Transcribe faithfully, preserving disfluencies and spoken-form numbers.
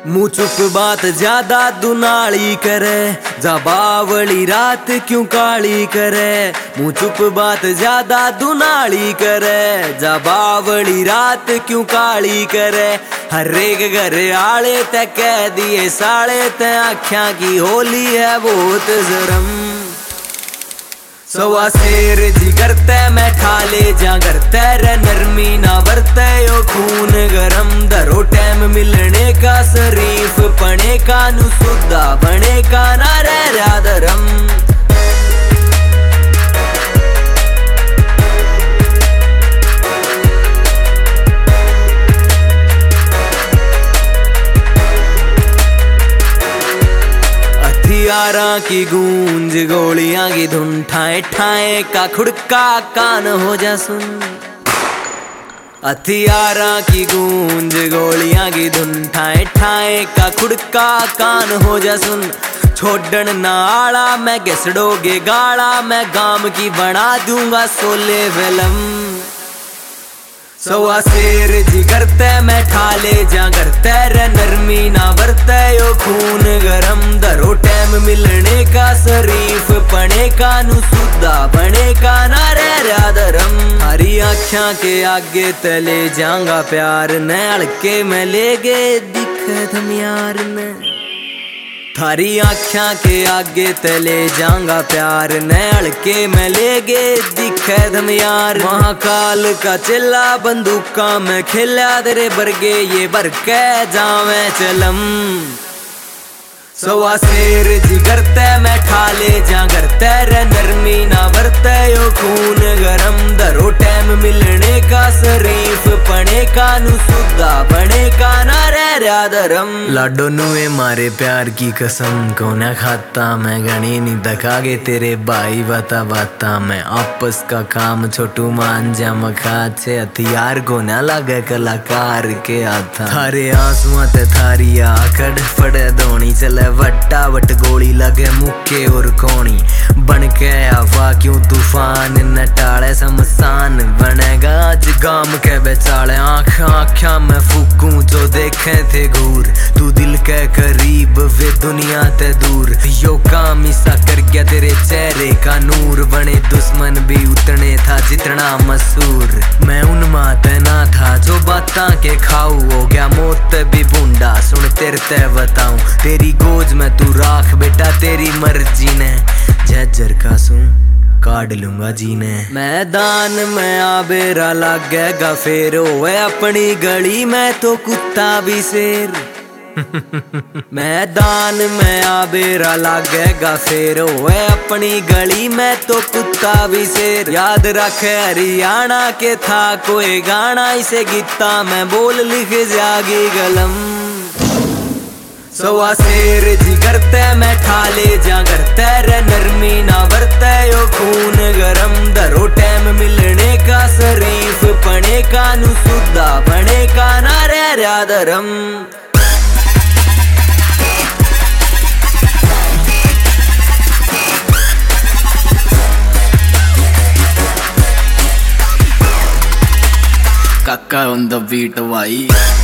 मुँह चुप बात ज्यादा दुनाली करे, जा बावली रात क्यों काली करे। मुँह चुप बात ज्यादा दुनाली करे, जा बावली रात क्यों काली करे। हर एक घर आले ते कह दिए साले ते आख्या की होली है बहुत जरम। सवा शेर जी करते मैं ठाले जा करते रे नरमी ना बरते यो खून गरम। धरो टाइम मिलने का शरीफ पने का नु सुद्धा बने का ना रह रहा धरम। हथियारा की गूंज गोलियां की धुन ठाए ठाए का खुड़का कान हो जा सुन। हथियारा की गूंज गोलियां की धुन ठाए ठाए का खुड़का कान हो जा सुन। छोड़न ना आला मैं घिसड़ोगे गाला, मैं गाम की बना दूंगा सोले फिल्म। सवा शेर जी करते मैं ठाले जा करते रे नरमी ना बरते यो खून गरम। धरो टाइम मिलने का शरीफ पने का नु सुद्धा बने का ना रह रहा धरम। हरी आँखियां के आगे तले जाऊंगा प्यार न हल्के में ले गए दिख धमियार ने। थारी आँखियां के आगे तले जाऊंगा प्यार न हल्के में ले गे दिखे धमियार। महाकाल का चिल्ला बंदूका में खेला तेरे बरगे ये भर के जावे चलम। सवा शेर जी करते मैं ठाले जा करते रे नरमी ना बरते यो खून गरम। धरो टाइम मिलने का शरीफ पने का नु सुद्धा बने का ना रह रहा धरम। लाडो नुए मारे प्यार की कसम को न खाता मैं घनी नहीं दखागे तेरे भाई बाता बाता मैं। आपस का काम छोटू मान जा मखा छे हथियार को न लगे कलाकार के आता। थारे आंसुआ ते थारी आकड़ फड़े धोनी चले वट्टा वट गोली लगे मुक्के और कोनी। बन के आवा क्यों तूफान न टाले शमशान बनेगा आज गाम के बेचाले। आँख आँखा में फूकूं जो देखे थे घूर, तू दिल के करीब वे दुनिया ते दूर। यो काम ईसा कर गया तेरे चेहरे का नूर, बने दुश्मन भी उतने था जितना मशहूर। मैं उन माते ना था जो बाता के खाऊ, हो गया मौत भी बूंदा सुन तेरे ते बताऊं। तेरी गोज में तू राख बेटा तेरी मर्जी ने, झज्जर का सू काट लूंगा जीने। मैदान में आबेरा लागेगा फेर होए अपनी गली में तो कुत्ता भी शेर। मैदान में आबेरा लागेगा फेर होए अपनी गली में तो कुत्ता भी शेर। याद रखे हरियाणा के था कोई गाना इसे गीता में बोल लिख जागी गलम। सवा शेर जी करते मैं ठाले जा करते रे नरमी ना बरते यो खून गरम। धरो टाइम मिलने का शरीफ पने का नु सुद्धा बने का ना रह रहा धरम। काका on the beat भाई।